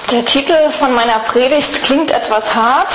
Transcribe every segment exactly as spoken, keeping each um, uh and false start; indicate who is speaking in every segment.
Speaker 1: Der Titel von meiner Predigt klingt etwas hart,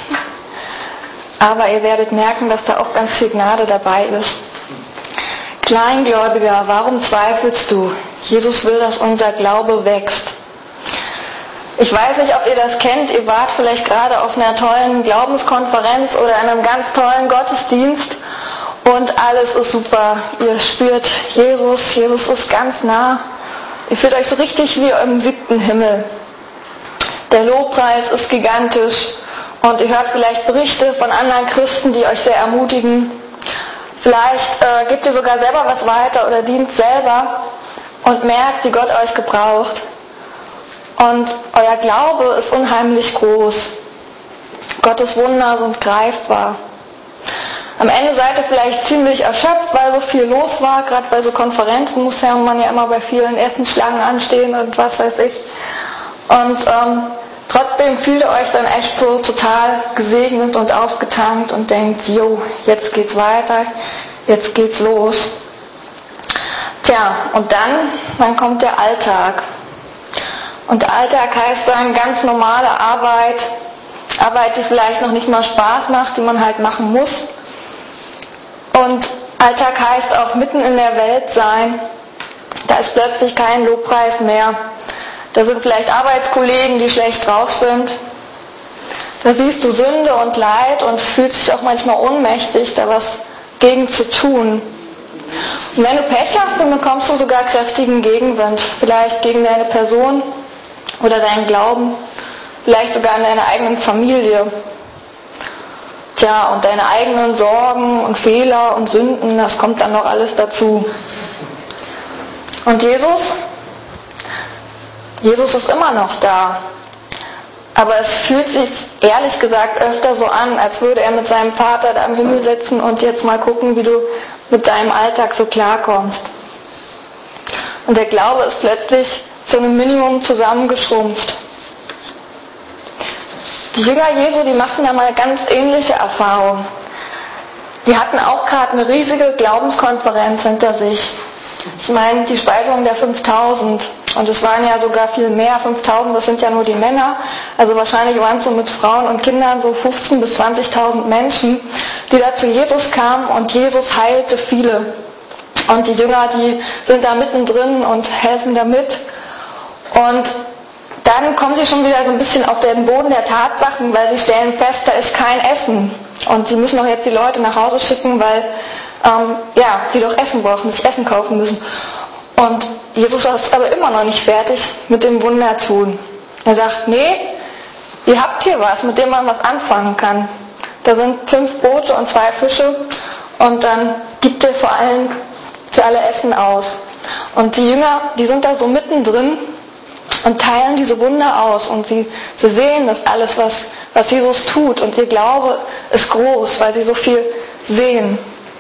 Speaker 1: aber ihr werdet merken, dass da auch ganz viel Gnade dabei ist. Kleingläubiger, warum zweifelst du? Jesus will, dass unser Glaube wächst. Ich weiß nicht, ob ihr das kennt, ihr wart vielleicht gerade auf einer tollen Glaubenskonferenz oder in einem ganz tollen Gottesdienst und alles ist super. Ihr spürt Jesus, Jesus ist ganz nah. Ihr fühlt euch so richtig wie im siebten Himmel. Der Lobpreis ist gigantisch und ihr hört vielleicht Berichte von anderen Christen, die euch sehr ermutigen. Vielleicht äh, gebt ihr sogar selber was weiter oder dient selber und merkt, wie Gott euch gebraucht. Und euer Glaube ist unheimlich groß. Gottes Wunder sind greifbar. Am Ende seid ihr vielleicht ziemlich erschöpft, weil so viel los war. Gerade bei so Konferenzen muss ja man ja immer bei vielen Essensschlangen anstehen und was weiß ich. Und ähm, trotzdem fühlt ihr euch dann echt so total gesegnet und aufgetankt und denkt, jo, jetzt geht's weiter, jetzt geht's los. Tja, und dann, dann kommt der Alltag. Und der Alltag heißt dann ganz normale Arbeit, Arbeit, die vielleicht noch nicht mal Spaß macht, die man halt machen muss. Und Alltag heißt auch mitten in der Welt sein. Da ist plötzlich kein Lobpreis mehr. Da sind vielleicht Arbeitskollegen, die schlecht drauf sind. Da siehst du Sünde und Leid und fühlst dich auch manchmal ohnmächtig, da was gegen zu tun. Und wenn du Pech hast, dann bekommst du sogar kräftigen Gegenwind. Vielleicht gegen deine Person oder deinen Glauben. Vielleicht sogar in deiner eigenen Familie. Tja, und deine eigenen Sorgen und Fehler und Sünden, das kommt dann noch alles dazu. Und Jesus? Jesus ist immer noch da. Aber es fühlt sich ehrlich gesagt öfter so an, als würde er mit seinem Vater da im Himmel sitzen und jetzt mal gucken, wie du mit deinem Alltag so klarkommst. Und der Glaube ist plötzlich zu einem Minimum zusammengeschrumpft. Die Jünger Jesu, die machten da mal ganz ähnliche Erfahrungen. Sie hatten auch gerade eine riesige Glaubenskonferenz hinter sich. Ich meine, die Speisung der fünftausend. Und es waren ja sogar viel mehr. fünftausend, das sind ja nur die Männer. Also wahrscheinlich waren es so mit Frauen und Kindern so fünfzehntausend bis zwanzigtausend Menschen, die da zu Jesus kamen und Jesus heilte viele. Und die Jünger, die sind da mittendrin und helfen da mit. Und dann kommen sie schon wieder so ein bisschen auf den Boden der Tatsachen, weil sie stellen fest, da ist kein Essen. Und sie müssen doch jetzt die Leute nach Hause schicken, weil ähm, ja, die doch Essen brauchen, sich Essen kaufen müssen. Und Jesus ist aber immer noch nicht fertig mit dem Wunder tun. Er sagt, nee, ihr habt hier was, mit dem man was anfangen kann. Da sind fünf Brote und zwei Fische und dann gibt ihr vor allem für alle Essen aus. Und die Jünger, die sind da so mittendrin und teilen diese Wunder aus und sie, sie sehen das alles, was, was Jesus tut und ihr Glaube ist groß, weil sie so viel sehen.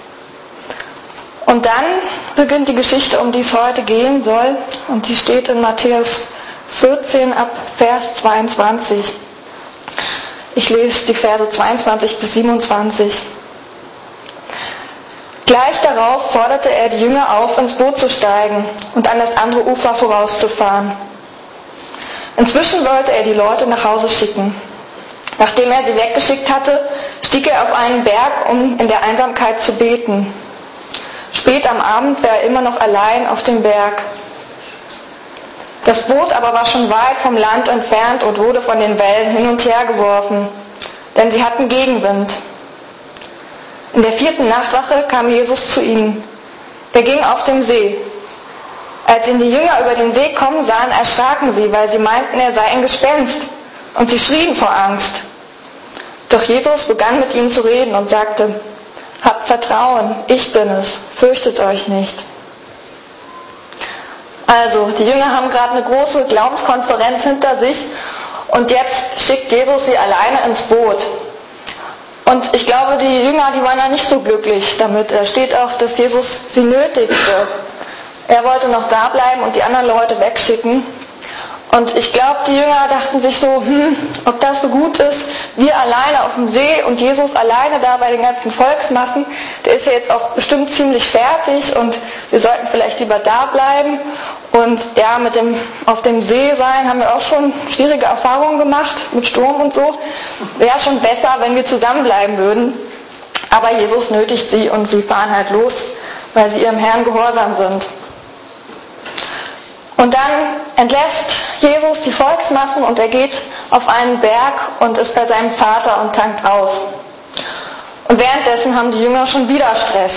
Speaker 1: Und dann beginnt die Geschichte, um die es heute gehen soll und die steht in Matthäus vierzehn ab Vers zweiundzwanzig. Ich lese die Verse zweiundzwanzig bis siebenundzwanzig. Gleich darauf forderte er die Jünger auf, ins Boot zu steigen und an das andere Ufer vorauszufahren. Inzwischen wollte er die Leute nach Hause schicken. Nachdem er sie weggeschickt hatte, stieg er auf einen Berg, um in der Einsamkeit zu beten. Spät am Abend war er immer noch allein auf dem Berg. Das Boot aber war schon weit vom Land entfernt und wurde von den Wellen hin und her geworfen, denn sie hatten Gegenwind. In der vierten Nachtwache kam Jesus zu ihnen. Er ging auf dem See. Als ihn die Jünger über den See kommen sahen, erschraken sie, weil sie meinten, er sei ein Gespenst, und sie schrien vor Angst. Doch Jesus begann mit ihnen zu reden und sagte, habt Vertrauen, ich bin es, fürchtet euch nicht. Also, die Jünger haben gerade eine große Glaubenskonferenz hinter sich und jetzt schickt Jesus sie alleine ins Boot. Und ich glaube, die Jünger, die waren ja nicht so glücklich damit. Da steht auch, dass Jesus sie nötigte. Er wollte noch da bleiben und die anderen Leute wegschicken. Und ich glaube, die Jünger dachten sich so, hm, ob das so gut ist, wir alleine auf dem See und Jesus alleine da bei den ganzen Volksmassen, der ist ja jetzt auch bestimmt ziemlich fertig und wir sollten vielleicht lieber da bleiben. Und ja, mit dem auf dem See sein haben wir auch schon schwierige Erfahrungen gemacht, mit Sturm und so. Wäre schon besser, wenn wir zusammenbleiben würden. Aber Jesus nötigt sie und sie fahren halt los, weil sie ihrem Herrn gehorsam sind. Und dann entlässt Jesus die Volksmassen und er geht auf einen Berg und ist bei seinem Vater und tankt auf. Und währenddessen haben die Jünger schon wieder Stress.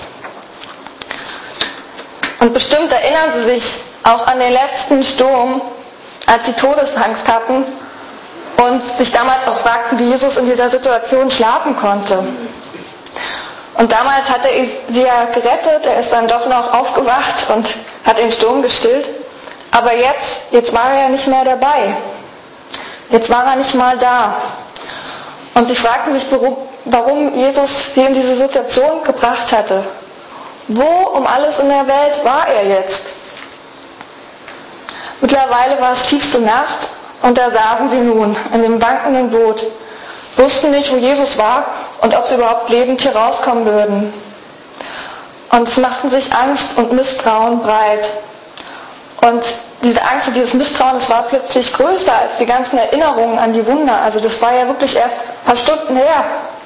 Speaker 1: Und bestimmt erinnern sie sich auch an den letzten Sturm, als sie Todesangst hatten und sich damals auch fragten, wie Jesus in dieser Situation schlafen konnte. Und damals hat er sie ja gerettet, er ist dann doch noch aufgewacht und hat den Sturm gestillt. Aber jetzt, jetzt war er ja nicht mehr dabei. Jetzt war er nicht mal da. Und sie fragten sich, warum Jesus sie in diese Situation gebracht hatte. Wo um alles in der Welt war er jetzt? Mittlerweile war es tiefste Nacht und da saßen sie nun in dem wankenden Boot, wussten nicht, wo Jesus war und ob sie überhaupt lebend hier rauskommen würden. Und es machten sich Angst und Misstrauen breit. Und diese Angst und dieses Misstrauen, das war plötzlich größer als die ganzen Erinnerungen an die Wunder. Also das war ja wirklich erst ein paar Stunden her.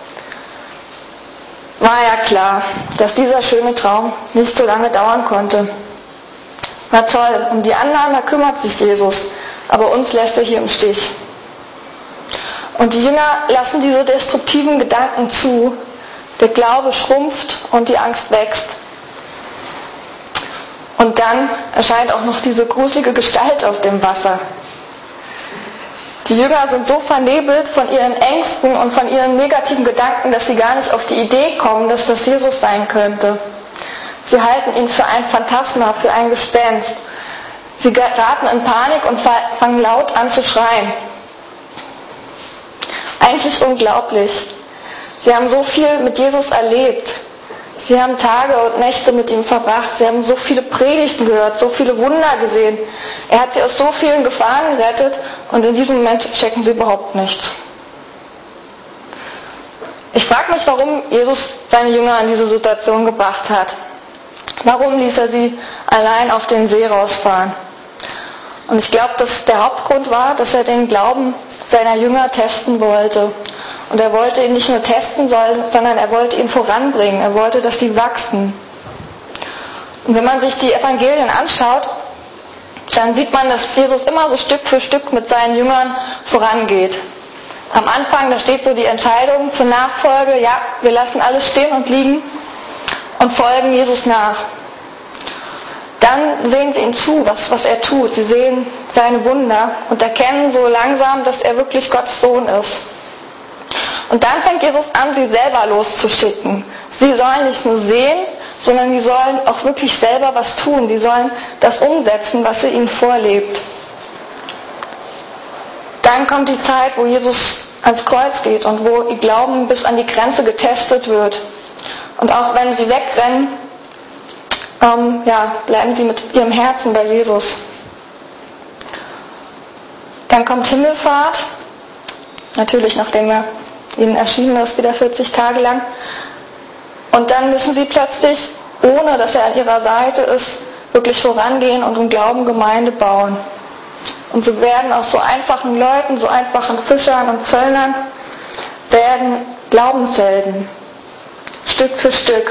Speaker 1: War ja klar, dass dieser schöne Traum nicht so lange dauern konnte. Na toll, um die anderen, da kümmert sich Jesus, aber uns lässt er hier im Stich. Und die Jünger lassen diese destruktiven Gedanken zu, der Glaube schrumpft und die Angst wächst. Und dann erscheint auch noch diese gruselige Gestalt auf dem Wasser. Die Jünger sind so vernebelt von ihren Ängsten und von ihren negativen Gedanken, dass sie gar nicht auf die Idee kommen, dass das Jesus sein könnte. Sie halten ihn für ein Phantasma, für ein Gespenst. Sie geraten in Panik und fangen laut an zu schreien. Eigentlich unglaublich. Sie haben so viel mit Jesus erlebt. Sie haben Tage und Nächte mit ihm verbracht. Sie haben so viele Predigten gehört, so viele Wunder gesehen. Er hat sie aus so vielen Gefahren gerettet und in diesem Moment checken sie überhaupt nichts. Ich frage mich, warum Jesus seine Jünger in diese Situation gebracht hat. Warum ließ er sie allein auf den See rausfahren? Und ich glaube, dass der Hauptgrund war, dass er den Glauben seiner Jünger testen wollte. Und er wollte ihn nicht nur testen, sondern er wollte ihn voranbringen. Er wollte, dass sie wachsen. Und wenn man sich die Evangelien anschaut, dann sieht man, dass Jesus immer so Stück für Stück mit seinen Jüngern vorangeht. Am Anfang, da steht so die Entscheidung zur Nachfolge, ja, wir lassen alles stehen und liegen und folgen Jesus nach. Dann sehen sie ihm zu, was, was er tut. Sie sehen seine Wunder und erkennen so langsam, dass er wirklich Gottes Sohn ist. Und dann fängt Jesus an, sie selber loszuschicken. Sie sollen nicht nur sehen, sondern sie sollen auch wirklich selber was tun. Sie sollen das umsetzen, was er ihnen vorlebt. Dann kommt die Zeit, wo Jesus ans Kreuz geht und wo ihr Glauben bis an die Grenze getestet wird. Und auch wenn sie wegrennen, ähm, ja, bleiben sie mit ihrem Herzen bei Jesus. Dann kommt Himmelfahrt, natürlich nachdem er ihnen erschienen ist, wieder vierzig Tage lang. Und dann müssen sie plötzlich, ohne dass er an ihrer Seite ist, wirklich vorangehen und im Glauben Gemeinde bauen. Und so werden aus so einfachen Leuten, so einfachen Fischern und Zöllnern, werden Glaubenshelden. Stück für Stück.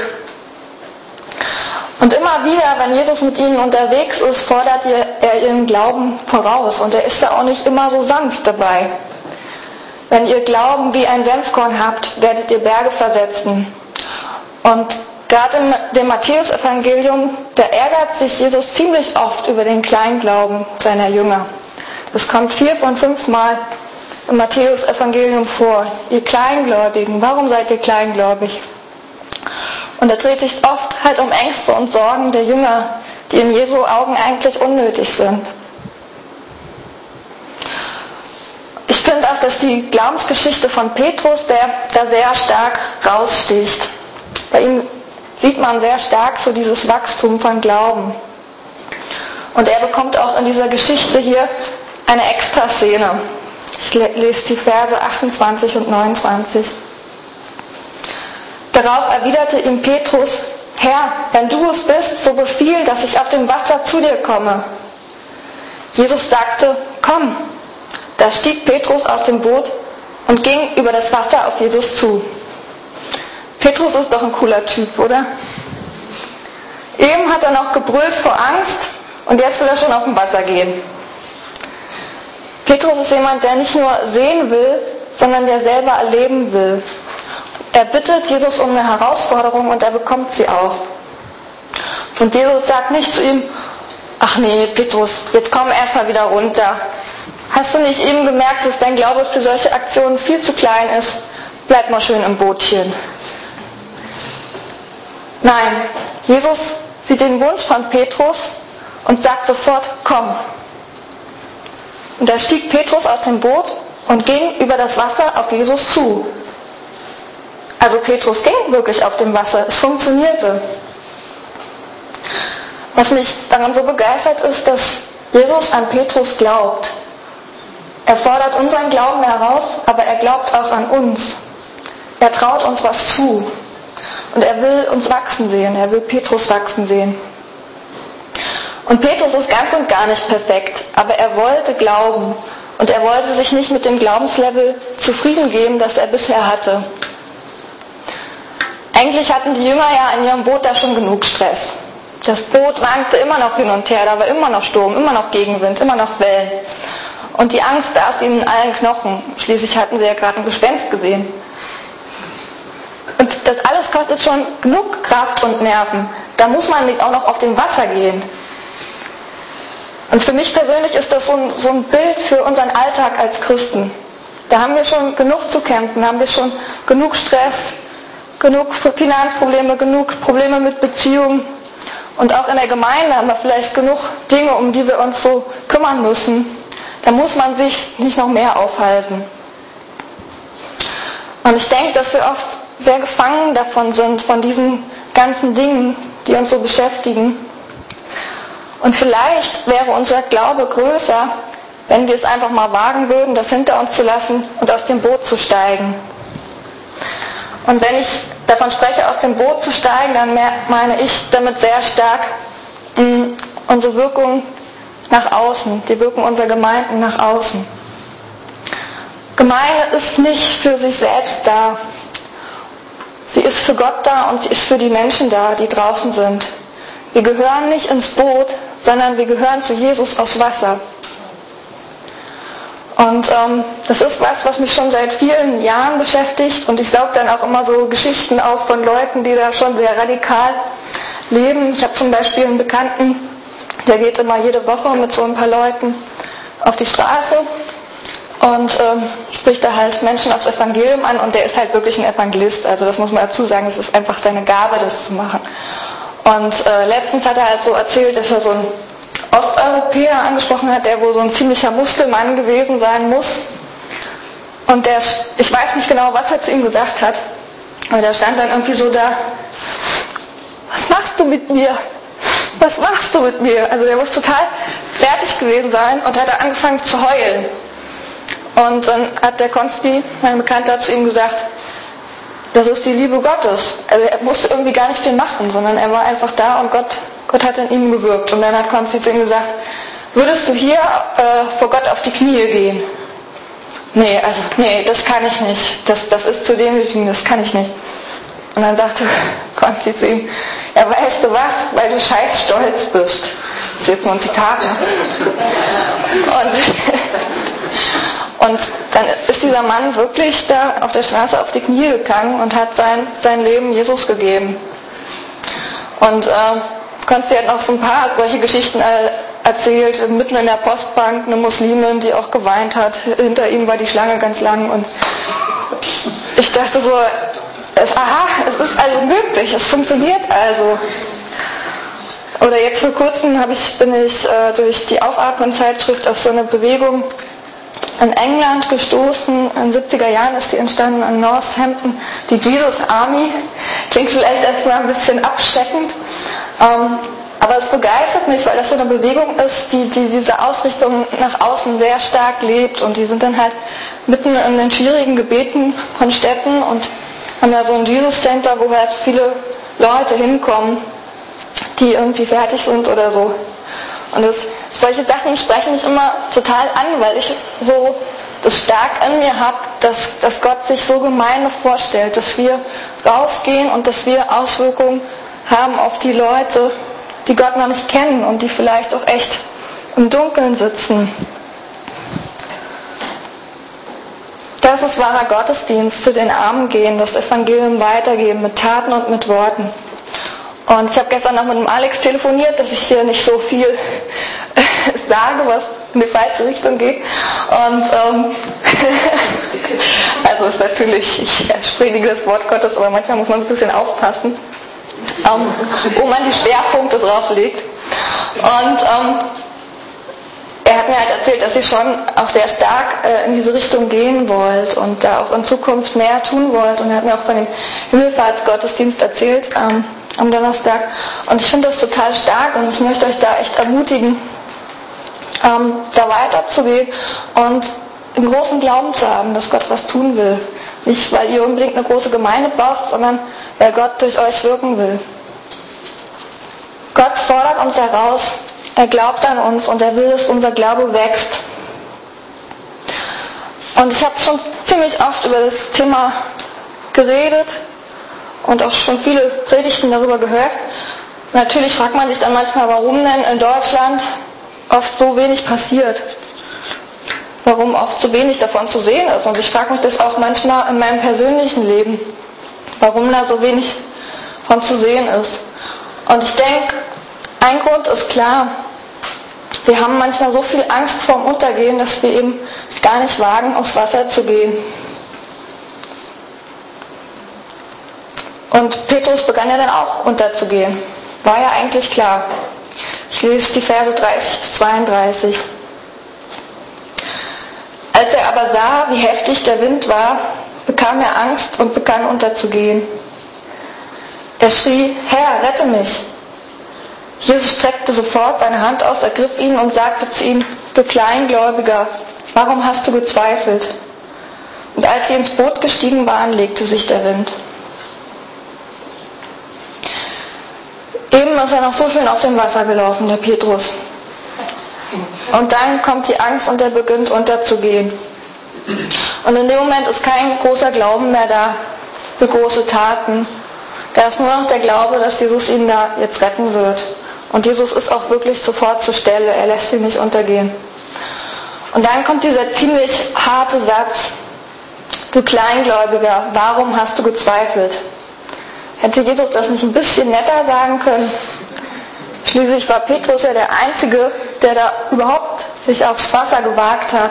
Speaker 1: Und immer wieder, wenn Jesus mit ihnen unterwegs ist, fordert er ihren Glauben voraus. Und er ist da auch nicht immer so sanft dabei. Wenn ihr Glauben wie ein Senfkorn habt, werdet ihr Berge versetzen. Und gerade in dem Matthäus-Evangelium, da ärgert sich Jesus ziemlich oft über den Kleinglauben seiner Jünger. Das kommt vier von fünf Mal im Matthäus-Evangelium vor. Ihr Kleingläubigen, warum seid ihr kleingläubig? Und da dreht sich oft halt um Ängste und Sorgen der Jünger, die in Jesu Augen eigentlich unnötig sind. Ich finde auch, dass die Glaubensgeschichte von Petrus, der da sehr stark raussticht. Bei ihm sieht man sehr stark so dieses Wachstum von Glauben. Und er bekommt auch in dieser Geschichte hier eine Extraszene. Ich lese die Verse achtundzwanzig und neunundzwanzig. Darauf erwiderte ihm Petrus: Herr, wenn du es bist, so befiehl, dass ich auf dem Wasser zu dir komme. Jesus sagte, komm. Da stieg Petrus aus dem Boot und ging über das Wasser auf Jesus zu. Petrus ist doch ein cooler Typ, oder? Eben hat er noch gebrüllt vor Angst und jetzt will er schon auf dem Wasser gehen. Petrus ist jemand, der nicht nur sehen will, sondern der selber erleben will. Er bittet Jesus um eine Herausforderung und er bekommt sie auch. Und Jesus sagt nicht zu ihm, ach nee, Petrus, jetzt komm erstmal wieder runter. Hast du nicht eben gemerkt, dass dein Glaube für solche Aktionen viel zu klein ist? Bleib mal schön im Bootchen. Nein, Jesus sieht den Wunsch von Petrus und sagt sofort, komm. Und da stieg Petrus aus dem Boot und ging über das Wasser auf Jesus zu. Also Petrus ging wirklich auf dem Wasser, es funktionierte. Was mich daran so begeistert ist, dass Jesus an Petrus glaubt. Er fordert unseren Glauben heraus, aber er glaubt auch an uns. Er traut uns was zu. Und er will uns wachsen sehen, er will Petrus wachsen sehen. Und Petrus ist ganz und gar nicht perfekt, aber er wollte glauben. Und er wollte sich nicht mit dem Glaubenslevel zufrieden geben, das er bisher hatte. Eigentlich hatten die Jünger ja in ihrem Boot da schon genug Stress. Das Boot wankte immer noch hin und her, da war immer noch Sturm, immer noch Gegenwind, immer noch Wellen. Und die Angst saß ihnen in allen Knochen. Schließlich hatten sie ja gerade ein Gespenst gesehen. Und das alles kostet schon genug Kraft und Nerven. Da muss man nicht auch noch auf dem Wasser gehen. Und für mich persönlich ist das so ein, so ein Bild für unseren Alltag als Christen. Da haben wir schon genug zu kämpfen, da haben wir schon genug Stress, genug Finanzprobleme, genug Probleme mit Beziehungen. Und auch in der Gemeinde haben wir vielleicht genug Dinge, um die wir uns so kümmern müssen. Da muss man sich nicht noch mehr aufhalten. Und ich denke, dass wir oft sehr gefangen davon sind, von diesen ganzen Dingen, die uns so beschäftigen. Und vielleicht wäre unser Glaube größer, wenn wir es einfach mal wagen würden, das hinter uns zu lassen und aus dem Boot zu steigen. Und wenn ich davon spreche, aus dem Boot zu steigen, dann meine ich damit sehr stark mh, unsere Wirkung nach außen, die Wirkung unserer Gemeinden nach außen. Gemeinde ist nicht für sich selbst da. Sie ist für Gott da und sie ist für die Menschen da, die draußen sind. Wir gehören nicht ins Boot, sondern wir gehören zu Jesus aufs Wasser. Und ähm, das ist was, was mich schon seit vielen Jahren beschäftigt und ich saug dann auch immer so Geschichten auf von Leuten, die da schon sehr radikal leben. Ich habe zum Beispiel einen Bekannten, der geht immer jede Woche mit so ein paar Leuten auf die Straße und ähm, spricht da halt Menschen aufs Evangelium an und der ist halt wirklich ein Evangelist. Also das muss man dazu sagen, es ist einfach seine Gabe, das zu machen. Und äh, letztens hat er halt so erzählt, dass er so einen Osteuropäer angesprochen hat, der wohl so ein ziemlicher Muskelmann gewesen sein muss. Und der, ich weiß nicht genau, was er zu ihm gesagt hat, aber der stand dann irgendwie so da, was machst du mit mir? Was machst du mit mir? Also der muss total fertig gewesen sein und hat angefangen zu heulen. Und dann hat der Konsti, mein Bekannter, zu ihm gesagt, das ist die Liebe Gottes. Also er musste irgendwie gar nicht viel machen, sondern er war einfach da und Gott, Gott hat in ihm gewirkt. Und dann hat Konsti zu ihm gesagt, würdest du hier äh, vor Gott auf die Knie gehen? Nee, also, nee, das kann ich nicht. Das, das ist zu demütigen, das kann ich nicht. Und dann sagte Konsti zu ihm, ja, weißt du was, weil du scheiß stolz bist. Das ist jetzt nur ein Zitat. Und, und dann ist dieser Mann wirklich da auf der Straße auf die Knie gegangen und hat sein, sein Leben Jesus gegeben. Und äh, Konsti hat noch so ein paar solche Geschichten erzählt, mitten in der Postbank eine Muslimin, die auch geweint hat, hinter ihm war die Schlange ganz lang und ich dachte so, es, aha, es ist also möglich, es funktioniert also. Oder jetzt vor kurzem habe ich, bin ich äh, durch die Aufatmen-Zeitschrift auf so eine Bewegung in England gestoßen. In den siebziger Jahren ist die entstanden in Northampton, die Jesus Army. Klingt vielleicht erstmal ein bisschen abschreckend, ähm, aber es begeistert mich, weil das so eine Bewegung ist, die, die diese Ausrichtung nach außen sehr stark lebt und die sind dann halt mitten in den schwierigen Gebieten von Städten und haben da so ein Jesus Center, wo halt viele Leute hinkommen, die irgendwie fertig sind oder so. Und das, solche Sachen sprechen mich immer total an, weil ich so das stark in mir habe, dass, dass Gott sich so Gemeinde vorstellt, dass wir rausgehen und dass wir Auswirkungen haben auf die Leute, die Gott noch nicht kennen und die vielleicht auch echt im Dunkeln sitzen. Das ist wahrer Gottesdienst, zu den Armen gehen, das Evangelium weitergeben mit Taten und mit Worten. Und ich habe gestern noch mit dem Alex telefoniert, dass ich hier nicht so viel sage, was in die falsche Richtung geht. Und ähm, also ist natürlich, ich predige das Wort Gottes, aber manchmal muss man so ein bisschen aufpassen, ähm, wo man die Schwerpunkte drauf legt. Und ähm, er hat mir halt erzählt, dass ihr schon auch sehr stark äh, in diese Richtung gehen wollt und da auch in Zukunft mehr tun wollt. Und er hat mir auch von dem Himmelfahrtsgottesdienst erzählt ähm, am Donnerstag. Und ich finde das total stark und ich möchte euch da echt ermutigen, ähm, da weiterzugehen und einen großen Glauben zu haben, dass Gott was tun will. Nicht, weil ihr unbedingt eine große Gemeinde braucht, sondern weil Gott durch euch wirken will. Gott fordert uns heraus, er glaubt an uns und er will, dass unser Glaube wächst. Und ich habe schon ziemlich oft über das Thema geredet und auch schon viele Predigten darüber gehört. Natürlich fragt man sich dann manchmal, warum denn in Deutschland oft so wenig passiert. Warum oft so wenig davon zu sehen ist. Und ich frage mich das auch manchmal in meinem persönlichen Leben, warum da so wenig von zu sehen ist. Und ich denke, ein Grund ist klar, wir haben manchmal so viel Angst vorm Untergehen, dass wir eben es gar nicht wagen, aufs Wasser zu gehen. Und Petrus begann ja dann auch unterzugehen. War ja eigentlich klar. Ich lese die Verse dreißig bis zweiunddreißig. Als er aber sah, wie heftig der Wind war, bekam er Angst und begann unterzugehen. Er schrie, Herr, rette mich! Jesus streckte sofort seine Hand aus, ergriff ihn und sagte zu ihm, du Kleingläubiger, warum hast du gezweifelt? Und als sie ins Boot gestiegen waren, legte sich der Wind. Eben ist er noch so schön auf dem Wasser gelaufen, der Petrus. Und dann kommt die Angst und er beginnt unterzugehen. Und in dem Moment ist kein großer Glauben mehr da für große Taten. Da ist nur noch der Glaube, dass Jesus ihn da jetzt retten wird. Und Jesus ist auch wirklich sofort zur Stelle. Er lässt ihn nicht untergehen. Und dann kommt dieser ziemlich harte Satz. Du Kleingläubiger, warum hast du gezweifelt? Hätte Jesus das nicht ein bisschen netter sagen können? Schließlich war Petrus ja der Einzige, der da überhaupt sich aufs Wasser gewagt hat.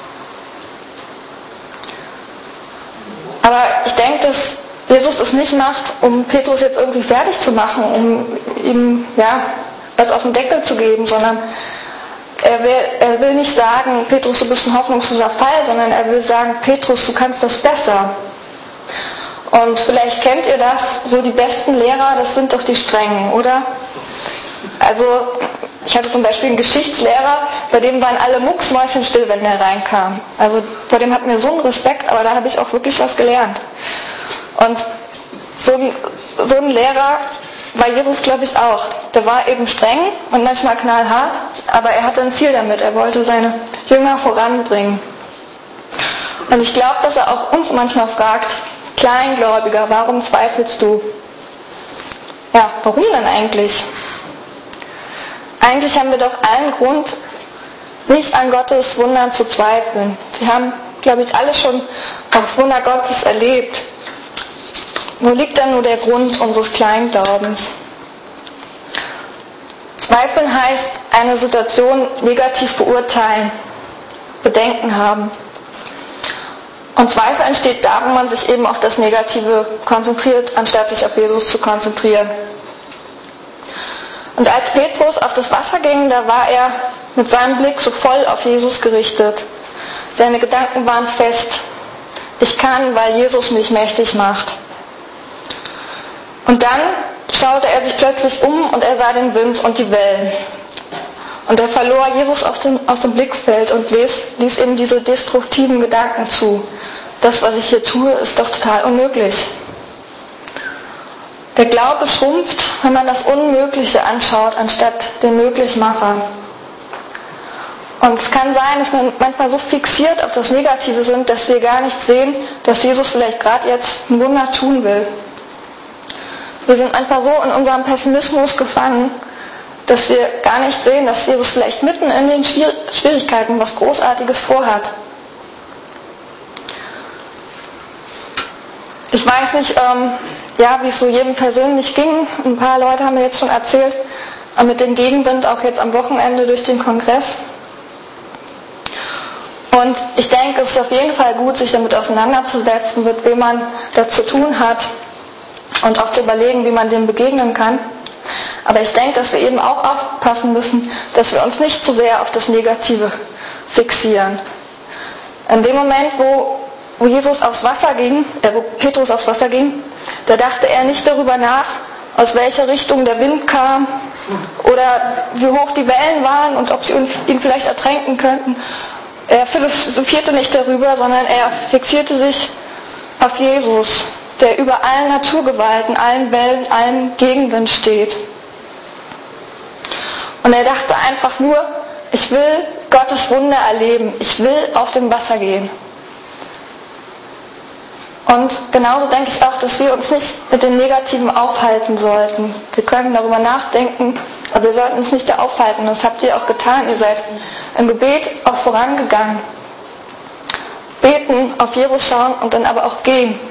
Speaker 1: Aber ich denke, dass Jesus es nicht macht, um Petrus jetzt irgendwie fertig zu machen, um ihm ja, was auf den Deckel zu geben, sondern er will, er will nicht sagen, Petrus, du bist ein hoffnungsloser Fall, sondern er will sagen, Petrus, du kannst das besser. Und vielleicht kennt ihr das, so die besten Lehrer, das sind doch die Strengen, oder? Also ich hatte zum Beispiel einen Geschichtslehrer, bei dem waren alle mucksmäuschenstill, wenn der reinkam. Also vor dem hatten wir so einen Respekt, aber da habe ich auch wirklich was gelernt. Und so ein, so ein Lehrer war Jesus, glaube ich, auch. Der war eben streng und manchmal knallhart, aber er hatte ein Ziel damit. Er wollte seine Jünger voranbringen. Und ich glaube, dass er auch uns manchmal fragt, Kleingläubiger, warum zweifelst du? Ja, warum denn eigentlich? Eigentlich haben wir doch allen Grund, nicht an Gottes Wundern zu zweifeln. Wir haben, glaube ich, alle schon auch Wunder Gottes erlebt. Wo liegt dann nur der Grund unseres Kleinglaubens? Zweifeln heißt, eine Situation negativ beurteilen, Bedenken haben. Und Zweifel entsteht da, wo man sich eben auf das Negative konzentriert, anstatt sich auf Jesus zu konzentrieren. Und als Petrus auf das Wasser ging, da war er mit seinem Blick so voll auf Jesus gerichtet. Seine Gedanken waren fest. Ich kann, weil Jesus mich mächtig macht. Und dann schaute er sich plötzlich um und er sah den Wind und die Wellen. Und er verlor Jesus auf dem, aus dem Blickfeld und ließ, ließ ihm diese destruktiven Gedanken zu. Das, was ich hier tue, ist doch total unmöglich. Der Glaube schrumpft, wenn man das Unmögliche anschaut, anstatt den Möglichmacher. Und es kann sein, dass wir manchmal so fixiert auf das Negative sind, dass wir gar nicht sehen, dass Jesus vielleicht gerade jetzt ein Wunder tun will. Wir sind manchmal so in unserem Pessimismus gefangen, dass wir gar nicht sehen, dass Jesus vielleicht mitten in den Schwierigkeiten was Großartiges vorhat. Ich weiß nicht, ähm, ja, wie es so jedem persönlich ging. Ein paar Leute haben mir jetzt schon erzählt, äh, mit dem Gegenwind auch jetzt am Wochenende durch den Kongress. Und ich denke, es ist auf jeden Fall gut, sich damit auseinanderzusetzen, mit wem man da zu tun hat und auch zu überlegen, wie man dem begegnen kann. Aber ich denke, dass wir eben auch aufpassen müssen, dass wir uns nicht zu sehr auf das Negative fixieren. In dem Moment, wo, wo Jesus aufs Wasser ging, äh, wo Petrus aufs Wasser ging, da dachte er nicht darüber nach, aus welcher Richtung der Wind kam oder wie hoch die Wellen waren und ob sie ihn vielleicht ertränken könnten. Er philosophierte nicht darüber, sondern er fixierte sich auf Jesus, der über allen Naturgewalten, allen Wellen, allen Gegenwind steht. Und er dachte einfach nur, ich will Gottes Wunder erleben, ich will auf dem Wasser gehen. Und genauso denke ich auch, dass wir uns nicht mit dem Negativen aufhalten sollten. Wir können darüber nachdenken, aber wir sollten uns nicht da aufhalten. Das habt ihr auch getan. Ihr seid im Gebet auch vorangegangen. Beten, auf Jesus schauen und dann aber auch gehen.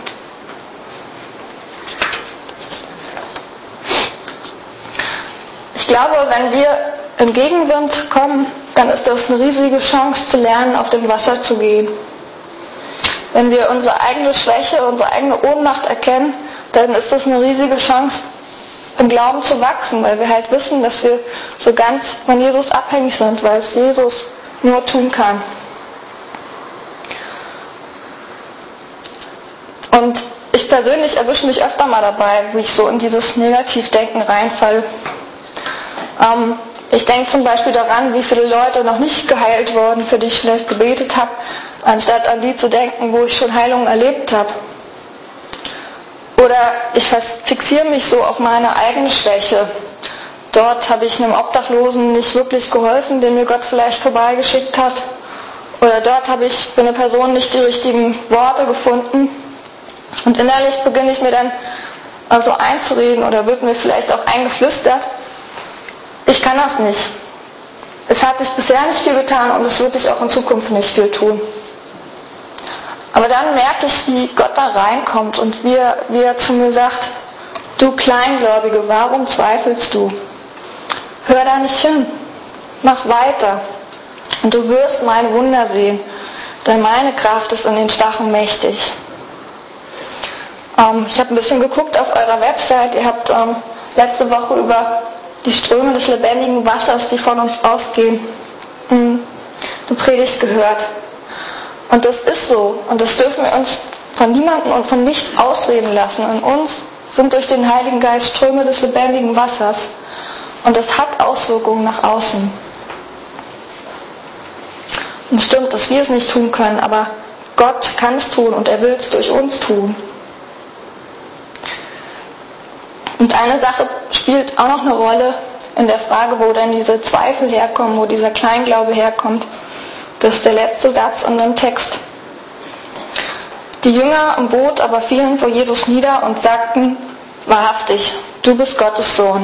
Speaker 1: Ich glaube, wenn wir im Gegenwind kommen, dann ist das eine riesige Chance zu lernen, auf dem Wasser zu gehen. Wenn wir unsere eigene Schwäche, unsere eigene Ohnmacht erkennen, dann ist das eine riesige Chance, im Glauben zu wachsen, weil wir halt wissen, dass wir so ganz von Jesus abhängig sind, weil es Jesus nur tun kann. Und ich persönlich erwische mich öfter mal dabei, wie ich so in dieses Negativdenken reinfalle. Ähm, ich denke zum Beispiel daran, wie viele Leute noch nicht geheilt wurden, für die ich vielleicht gebetet habe, anstatt an die zu denken, wo ich schon Heilung erlebt habe. Oder ich fixiere mich so auf meine eigene Schwäche. Dort habe ich einem Obdachlosen nicht wirklich geholfen, den mir Gott vielleicht vorbeigeschickt hat. Oder dort habe ich für eine Person nicht die richtigen Worte gefunden. Und innerlich beginne ich mir dann also einzureden oder wird mir vielleicht auch eingeflüstert, ich kann das nicht. Es hat sich bisher nicht viel getan und es wird sich auch in Zukunft nicht viel tun. Aber dann merke ich, wie Gott da reinkommt und wie er, wie er zu mir sagt, du Kleingläubige, warum zweifelst du? Hör da nicht hin, mach weiter und du wirst meine Wunder sehen, denn meine Kraft ist in den Schwachen mächtig. Ähm, ich habe ein bisschen geguckt auf eurer Website, ihr habt ähm, letzte Woche über die Ströme des lebendigen Wassers, die von uns ausgehen, eine Predigt gehört. Und das ist so. Und das dürfen wir uns von niemandem und von nichts ausreden lassen. In uns sind durch den Heiligen Geist Ströme des lebendigen Wassers. Und das hat Auswirkungen nach außen. Und es stimmt, dass wir es nicht tun können, aber Gott kann es tun und er will es durch uns tun. Und eine Sache spielt auch noch eine Rolle in der Frage, wo denn diese Zweifel herkommen, wo dieser Kleinglaube herkommt. Das ist der letzte Satz in dem Text. Die Jünger im Boot aber fielen vor Jesus nieder und sagten, wahrhaftig, du bist Gottes Sohn.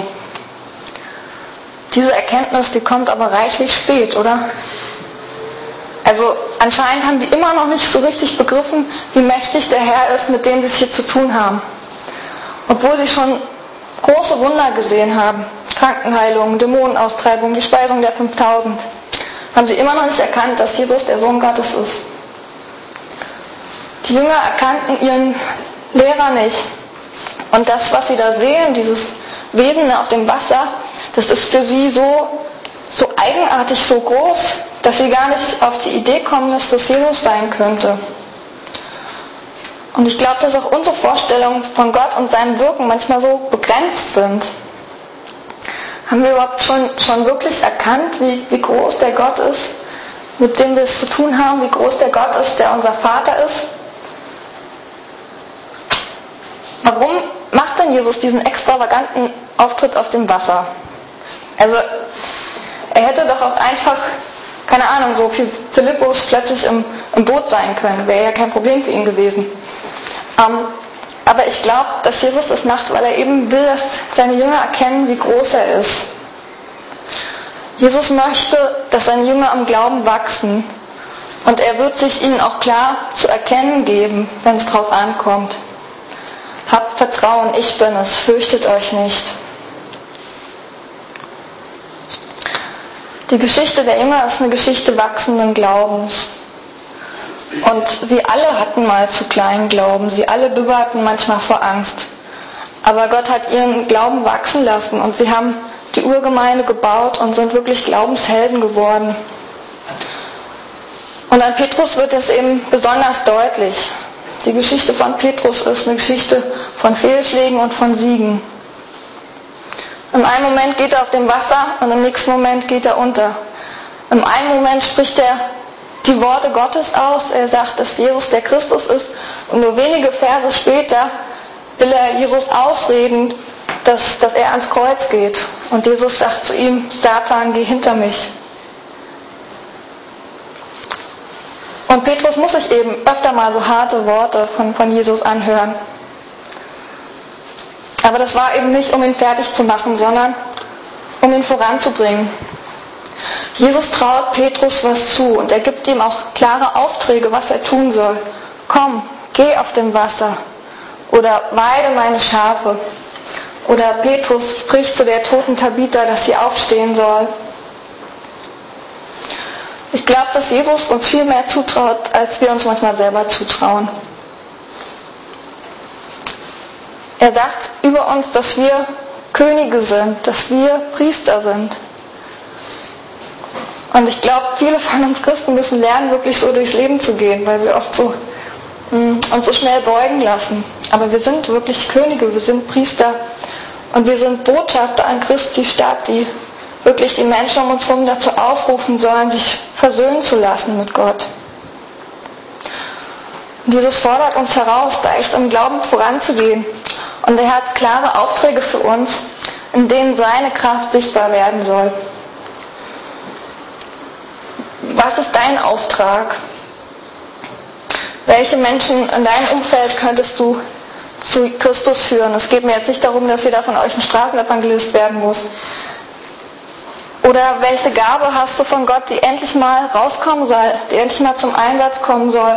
Speaker 1: Diese Erkenntnis, die kommt aber reichlich spät, oder? Also anscheinend haben die immer noch nicht so richtig begriffen, wie mächtig der Herr ist, mit dem sie es hier zu tun haben. Obwohl sie schon große Wunder gesehen haben, Krankenheilung, Dämonenaustreibung, die Speisung der fünftausend, haben sie immer noch nicht erkannt, dass Jesus der Sohn Gottes ist. Die Jünger erkannten ihren Lehrer nicht. Und das, was sie da sehen, dieses Wesen auf dem Wasser, das ist für sie so, so eigenartig, so groß, dass sie gar nicht auf die Idee kommen, dass das Jesus sein könnte. Und ich glaube, dass auch unsere Vorstellungen von Gott und seinem Wirken manchmal so begrenzt sind. Haben wir überhaupt schon, schon wirklich erkannt, wie, wie groß der Gott ist, mit dem wir es zu tun haben, wie groß der Gott ist, der unser Vater ist? Warum macht denn Jesus diesen extravaganten Auftritt auf dem Wasser? Also, er hätte doch auch einfach, keine Ahnung, so wie Philippus plötzlich im, im Boot sein können. Wäre ja kein Problem für ihn gewesen. Ähm, aber ich glaube, dass Jesus das macht, weil er eben will, dass seine Jünger erkennen, wie groß er ist. Jesus möchte, dass seine Jünger im Glauben wachsen. Und er wird sich ihnen auch klar zu erkennen geben, wenn es drauf ankommt. Habt Vertrauen, ich bin es, fürchtet euch nicht. Die Geschichte der Jünger ist eine Geschichte wachsenden Glaubens. Und sie alle hatten mal zu kleinen Glauben, sie alle bibberten manchmal vor Angst. Aber Gott hat ihren Glauben wachsen lassen und sie haben die Urgemeinde gebaut und sind wirklich Glaubenshelden geworden. Und an Petrus wird es eben besonders deutlich. Die Geschichte von Petrus ist eine Geschichte von Fehlschlägen und von Siegen. Im einen Moment geht er auf dem Wasser und im nächsten Moment geht er unter. Im einen Moment spricht er die Worte Gottes aus. Er sagt, dass Jesus der Christus ist. Und nur wenige Verse später will er Jesus ausreden, dass, dass er ans Kreuz geht. Und Jesus sagt zu ihm, Satan, geh hinter mich. Und Petrus muss sich eben öfter mal so harte Worte von, von Jesus anhören. Aber das war eben nicht, um ihn fertig zu machen, sondern um ihn voranzubringen. Jesus traut Petrus was zu und er gibt ihm auch klare Aufträge, was er tun soll. Komm, geh auf dem Wasser. Oder weide meine Schafe. Oder Petrus spricht zu der toten Tabitha, dass sie aufstehen soll. Ich glaube, dass Jesus uns viel mehr zutraut, als wir uns manchmal selber zutrauen. Er sagt über uns, dass wir Könige sind, dass wir Priester sind. Und ich glaube, viele von uns Christen müssen lernen, wirklich so durchs Leben zu gehen, weil wir oft so mh, uns so schnell beugen lassen. Aber wir sind wirklich Könige, wir sind Priester und wir sind Botschafter an Christi Stadt, die wirklich die Menschen um uns herum dazu aufrufen sollen, sich versöhnen zu lassen mit Gott. Und Jesus fordert uns heraus, da echt im Glauben voranzugehen. Und er hat klare Aufträge für uns, in denen seine Kraft sichtbar werden soll. Was ist dein Auftrag? Welche Menschen in deinem Umfeld könntest du zu Christus führen? Es geht mir jetzt nicht darum, dass jeder von euch ein Straßenevangelist werden muss. Oder welche Gabe hast du von Gott, die endlich mal rauskommen soll, die endlich mal zum Einsatz kommen soll?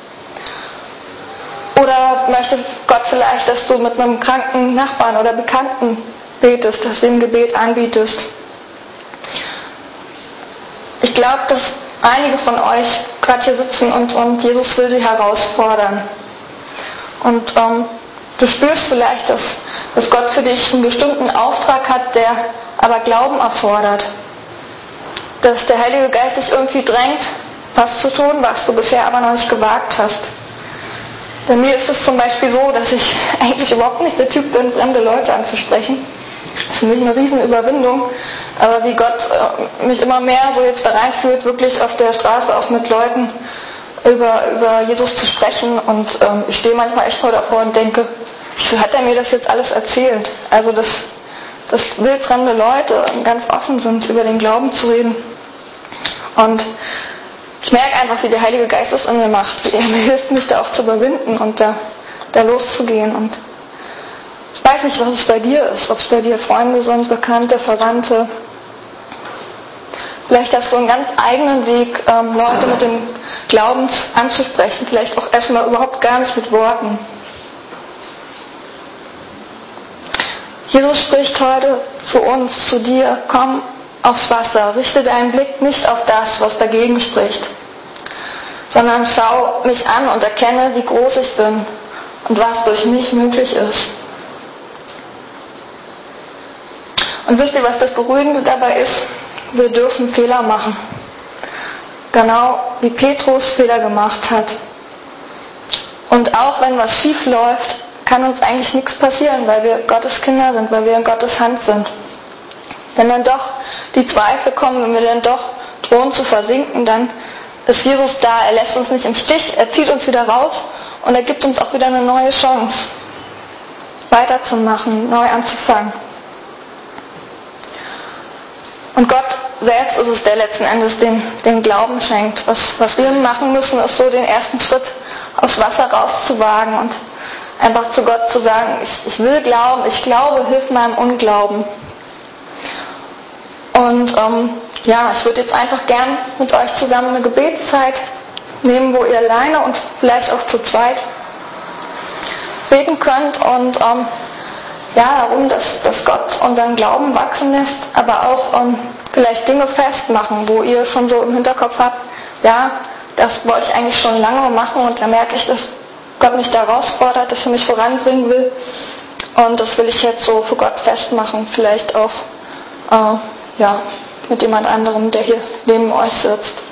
Speaker 1: Oder möchte Gott vielleicht, dass du mit einem kranken Nachbarn oder Bekannten betest, dass du ihm Gebet anbietest? Ich glaube, dass einige von euch gerade hier sitzen und, und Jesus will sie herausfordern. Und ähm, du spürst vielleicht, dass, dass Gott für dich einen bestimmten Auftrag hat, der aber Glauben erfordert. Dass der Heilige Geist dich irgendwie drängt, was zu tun, was du bisher aber noch nicht gewagt hast. Bei mir ist es zum Beispiel so, dass ich eigentlich überhaupt nicht der Typ bin, fremde Leute anzusprechen. Das ist für mich eine riesen Überwindung. Aber wie Gott äh, mich immer mehr so jetzt da reinführt, wirklich auf der Straße auch mit Leuten über, über Jesus zu sprechen. Und ähm, ich stehe manchmal echt vor davor und denke, wieso hat er mir das jetzt alles erzählt? Also dass, dass wildfremde Leute ganz offen sind, über den Glauben zu reden. Und ich merke einfach, wie der Heilige Geist das in mir macht. Wie er mir hilft, mich da auch zu überwinden und da, da loszugehen. Und ich weiß nicht, was es bei dir ist. Ob es bei dir Freunde sind, Bekannte, Verwandte. Vielleicht hast du einen ganz eigenen Weg, ähm, Leute mit dem Glauben anzusprechen. Vielleicht auch erstmal überhaupt gar nicht mit Worten. Jesus spricht heute zu uns, zu dir, komm aufs Wasser, richte deinen Blick nicht auf das, was dagegen spricht, sondern schau mich an und erkenne, wie groß ich bin und was durch mich möglich ist. Und wisst ihr, was das Beruhigende dabei ist? Wir dürfen Fehler machen. Genau wie Petrus Fehler gemacht hat. Und auch wenn was schief läuft, kann uns eigentlich nichts passieren, weil wir Gottes Kinder sind, weil wir in Gottes Hand sind. Wenn dann doch die Zweifel kommen, wenn wir dann doch drohen zu versinken, dann ist Jesus da. Er lässt uns nicht im Stich, er zieht uns wieder raus und er gibt uns auch wieder eine neue Chance. weiterzumachen, neu anzufangen. Und Gott selbst ist es, der letzten Endes den, den Glauben schenkt. Was, was wir machen müssen, ist so den ersten Schritt aufs Wasser rauszuwagen und einfach zu Gott zu sagen, ich, ich will glauben, ich glaube, hilf meinem Unglauben. Und ähm, ja, ich würde jetzt einfach gern mit euch zusammen eine Gebetszeit nehmen, wo ihr alleine und vielleicht auch zu zweit beten könnt und ähm, ja, darum, dass, dass Gott unseren Glauben wachsen lässt, aber auch ähm, vielleicht Dinge festmachen, wo ihr schon so im Hinterkopf habt, ja, das wollte ich eigentlich schon lange machen und da merke ich, dass Gott mich da herausfordert, dass er mich voranbringen will und das will ich jetzt so für Gott festmachen, vielleicht auch äh, ja, mit jemand anderem, der hier neben euch sitzt.